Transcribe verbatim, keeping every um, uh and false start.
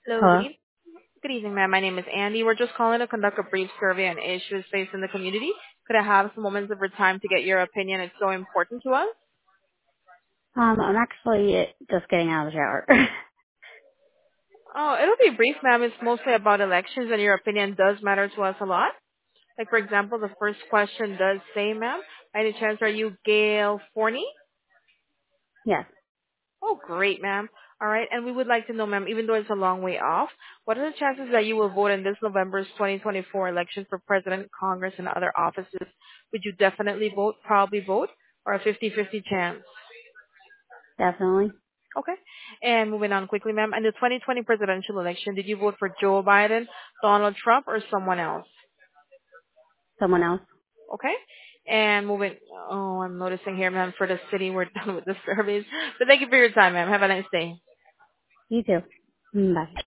Hello, good Hello. evening. Good evening, ma'am. My name is Andy. We're just calling to conduct a brief survey on issues faced in the community. Could I have some moments of your time to get your opinion? It's so important to us. Um, I'm actually just getting out of the shower. Oh, it'll be brief, ma'am. It's mostly about elections, and your opinion does matter to us a lot. Like, for example, the first question does say, ma'am, by any chance are you Gail Forney? Yes, Oh, great, ma'am. All right, and we would like to know, ma'am, even though it's a long way off, what are the chances that you will vote in this November's twenty twenty-four election for President, Congress, and other offices? Would you definitely vote, probably vote, or a fifty-fifty chance? definitely. Okay. And moving on quickly, ma'am, in the twenty twenty presidential election, did you vote for Joe Biden, Donald Trump, or someone else? Someone else. Okay. And moving, oh, I'm noticing here, ma'am, for the city, we're done with the surveys. But thank you for your time, ma'am. Have a nice day. You too. Mm, bye.